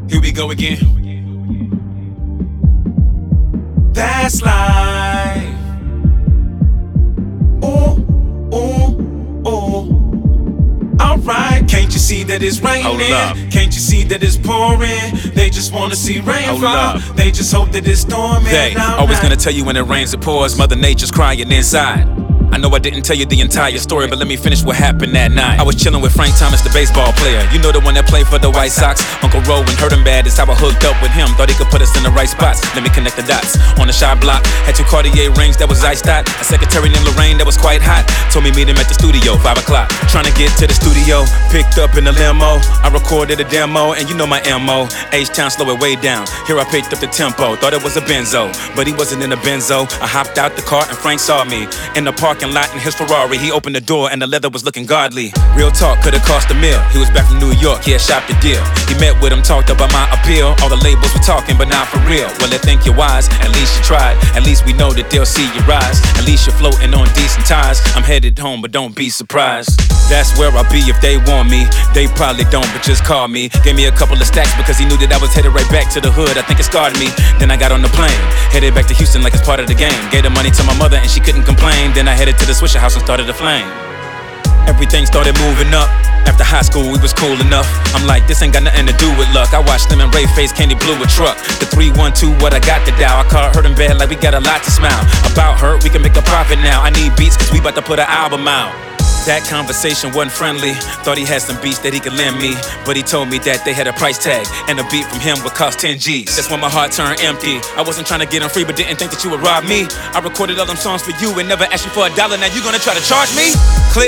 Here we go again. That's life. Ooh, ooh, ooh. Alright, can't you see that it's raining? Can't you see that it's pouring? They just wanna see rain fall. They just hope that it's storming. They always gonna tell you when it rains it pours. Mother Nature's crying inside. I know I didn't tell you the entire story, but let me finish what happened that night. I was chilling with Frank Thomas, the baseball player. You know the one that played for the White Sox. Uncle Rowan hurt him bad, that's how I hooked up with him. Thought he could put us in the right spots. Let me connect the dots. On the shot block, had 2 Cartier rings that was iced out. A secretary named Lorraine that was quite hot. Told me meet him at the studio, 5 o'clock. Trying to get to the studio, picked up in the limo. I recorded a demo, and you know my MO. H-Town, slow it way down. Here I picked up the tempo, thought it was a Benzo, but he wasn't in a Benzo. I hopped out the car and Frank saw me in the parking lot in his Ferrari. He opened the door and the leather was looking godly. Real talk, could've cost a meal. He was back from New York, he had shopped the deal. He met with him, talked about my appeal. All the labels were talking, but not for real. Well, they think you're wise, at least you tried. At least we know that they'll see you rise. At least you're floating on decent ties. I'm headed home, but don't be surprised. That's where I'll be if they want me. They probably don't, but just call me. Gave me a couple of stacks because he knew that I was headed right back to the hood. I think it scarred me. Then I got on the plane, headed back to Houston like it's part of the game. Gave the money to my mother and she couldn't complain. Then I headed to the Swisher House and started a flame. Everything started moving up. After high school, we was cool enough. I'm like, this ain't got nothing to do with luck. I watched them and Ray face Candy blew a truck. The 312, what I got to dial. I caught hurt in bed like we got a lot to smile. About her, we can make a profit now. I need beats cause we about to put an album out. That conversation wasn't friendly. Thought he had some beats that he could lend me, but he told me that they had a price tag and a beat from him would cost 10 G's. That's when my heart turned empty. I wasn't trying to get him free, but didn't think that you would rob me. I recorded all them songs for you and never asked you for $1. Now you gonna try to charge me? Click.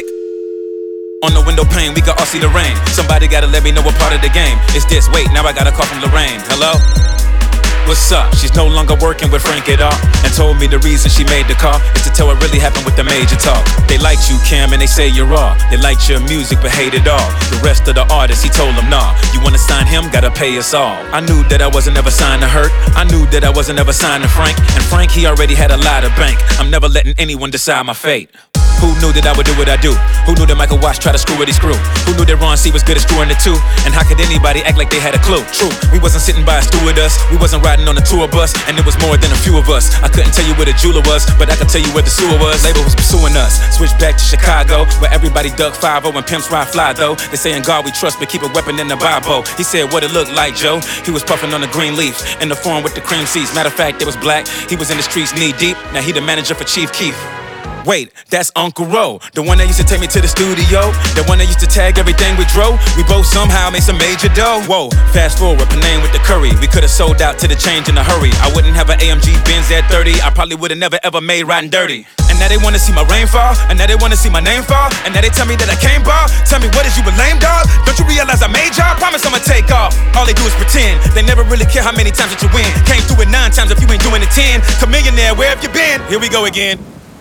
On the window pane, we can all see the rain. Somebody gotta let me know what part of the game is this. Wait, now I got a call from Lorraine. Hello? What's up? She's no longer working with Frank at all, and told me the reason she made the call is to tell what really happened with the major talk. They liked you, Cam, and they say you're raw. They liked your music, but hated all the rest of the artists. He told them, nah, you wanna sign him, gotta pay us all. I knew that I wasn't ever signed to Hurt. I knew that I wasn't ever signed to Frank. And Frank, he already had a lot of bank. I'm never letting anyone decide my fate. Who knew that I would do what I do? Who knew that Michael Watts tried to screw what he screw? Who knew that Ron C was good at screwing it too? And how could anybody act like they had a clue? True, we wasn't sitting by a stewardess. We wasn't riding on a tour bus, and it was more than a few of us. I couldn't tell you where the jeweler was, but I could tell you where the sewer was. Label was pursuing us. Switched back to Chicago, where everybody duck 5-0 and pimps ride fly though. They say in God we trust, but keep a weapon in the Bible. He said what it looked like, Joe. He was puffing on a green leaf in the foreign with the cream seeds. Matter of fact, it was black. He was in the streets knee deep. Now he the manager for Chief Keef. Wait, that's Uncle Ro, the one that used to take me to the studio, the one that used to tag everything with Dro. We both somehow made some major dough. Whoa, fast forward, Paname with the curry. We could've sold out to the change in a hurry. I wouldn't have an AMG Benz at 30. I probably would've never ever made Riding Dirty. And now they wanna see my rainfall, and now they wanna see my name fall, and now they tell me that I can't ball. Tell me what is you a lame dog? Don't you realize I made y'all? Promise I'ma take off. All they do is pretend. They never really care how many times that you win. Came through it 9 times if you ain't doing it 10. Chamillionaire, where have you been? Here we go again.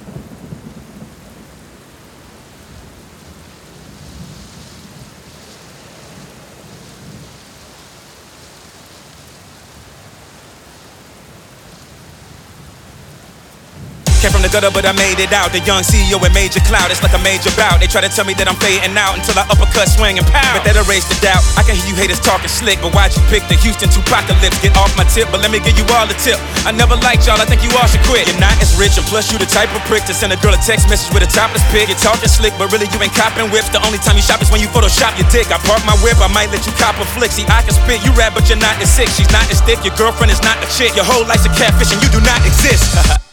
Came from the gutter, but I made it out. The young CEO and Major Cloud, it's like a major bout. They try to tell me that I'm fading out until I uppercut, swing, and pow. But that erased the doubt. I can hear you haters talking slick, but why'd you pick the Houston Tupacalypse? Get off my tip, but let me give you all the tip. I never liked y'all, I think you all should quit. You're not as rich, and plus you the type of prick to send a girl a text message with a topless pic. You're talking slick, but really you ain't copping whips. The only time you shop is when you Photoshop your dick. I park my whip, I might let you cop a flick. See, I can spit, you rap, but you're not as sick. She's not as thick, your girlfriend is not a chick. Your whole life's a catfish and you do not exist.